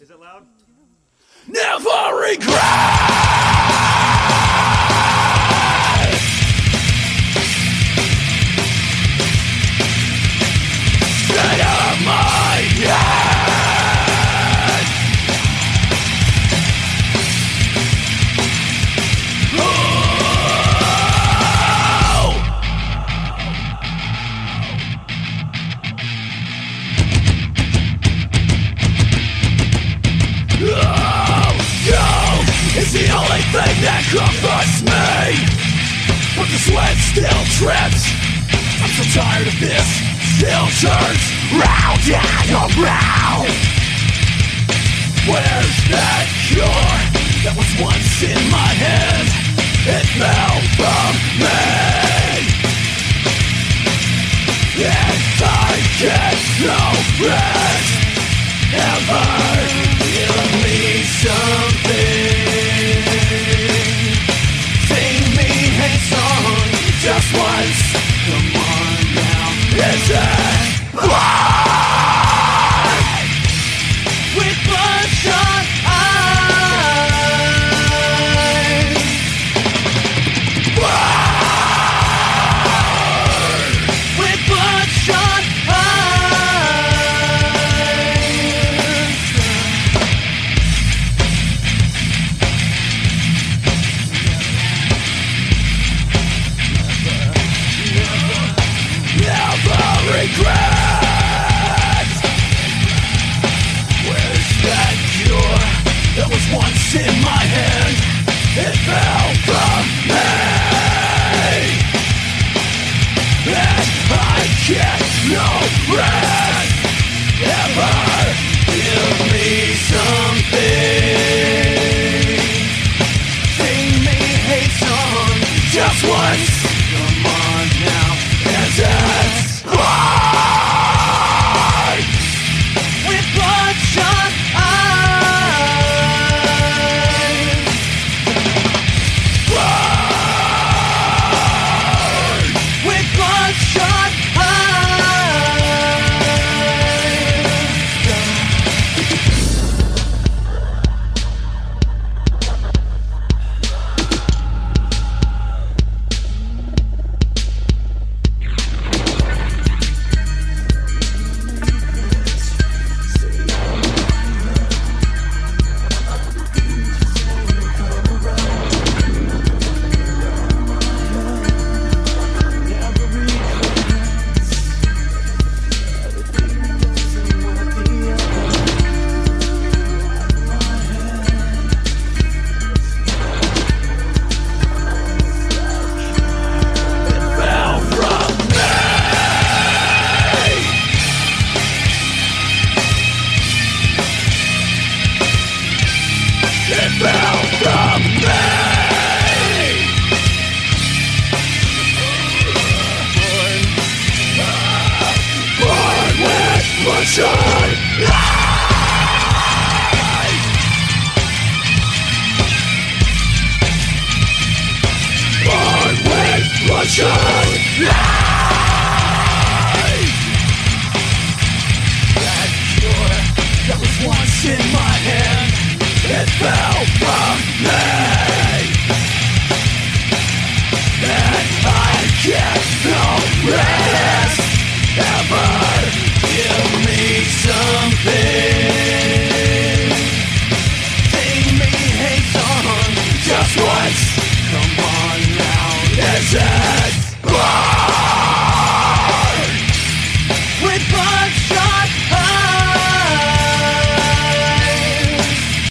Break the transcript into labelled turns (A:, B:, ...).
A: Is it loud?
B: Never regret. Stay out of my head. It's the only thing that comforts me, but the sweat still drips. I'm so tired of this, still turns round and around. Where's that cure that was once in my hand? It fell from me, and I get no rest. Ever give me something? Sing me a song just once. Come on now, is it blood? With bloodshot eyes, blood. With bloodshot regret. Where's that cure that was once in my hand? It fell from me, and I get no rest. Ever give me something? Sing me a song just once. Come on now, is it blood? With bloodshot eyes, blood. With bloodshot eyes.